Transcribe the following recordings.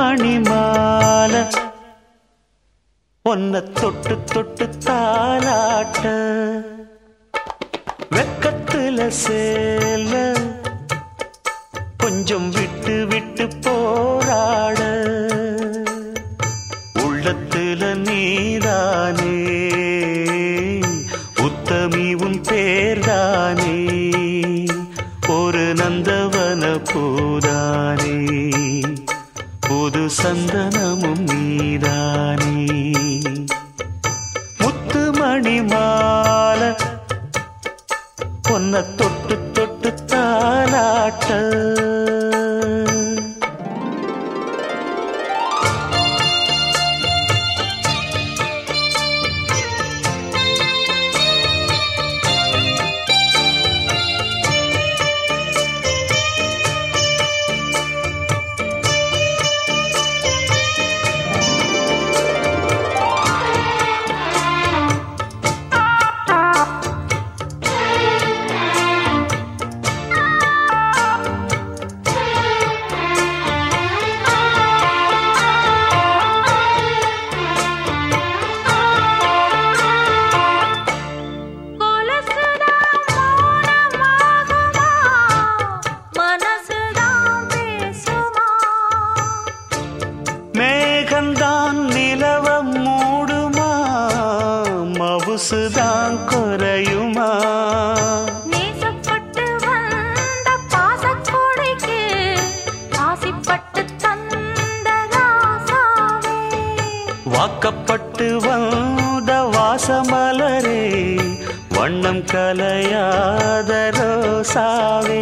மணி மாலை ஒன்ன தொட்டு தொட்டு தாலாட்ட வெக்கத்துல சேல கொஞ்சம் விட்டு விட்டு போராட உள்ளத்துல நீதானே உத்தமி உன் பேர்தானே ஒரு நந்தவன பூதானே புது சந்தனமும் நீதானே முத்து மணி மாலை பொன்ன தொட்டு தொட்டு தாலாட்ட மேகந்தான் நிலவம் மூடுமா மவுசுதான் குறையுமா நேசப்பட்டு வந்த பாசக்கொடைக்கு ஆசைப்பட்டு தந்த ராசாவே வாக்கப்பட்டு வந்த வாசமலரே வண்ணம் கலையாத ரோசாவே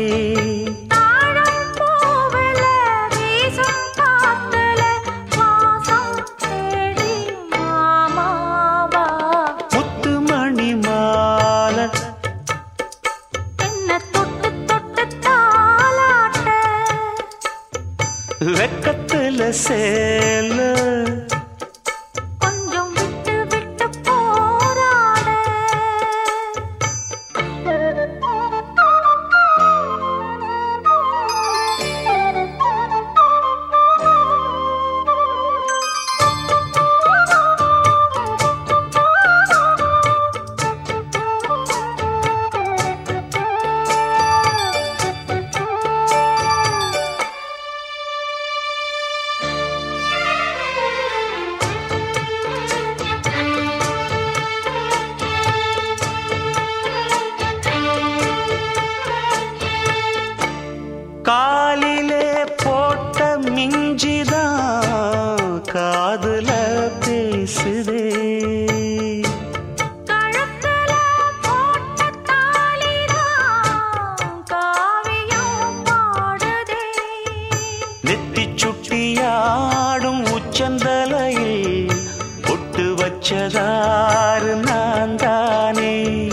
வெக்கத்துல சேல கொஞ்சம் விட்டு விட்டு போராட காலிலே போட்ட மிஞ்சிதான் காதுல பேசுதே கழுத்துல போட்ட தாலிதான் காவியம் பாடுதே நெத்தி சுட்டியாடும் உச்சந்தலையில் பொட்டு வச்சதாறு நான் தானே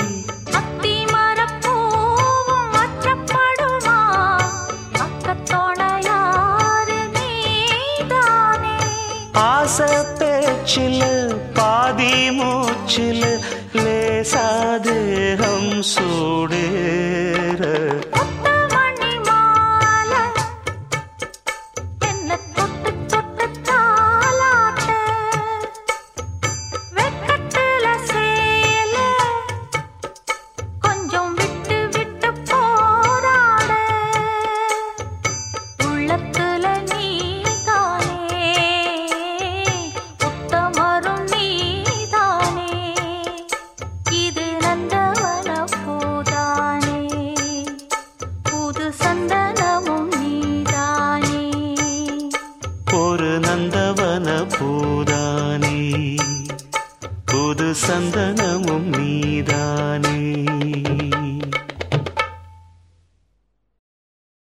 ஆசை பேச்சில் பாதி மூச்சில் லேசாதேகம் சூடு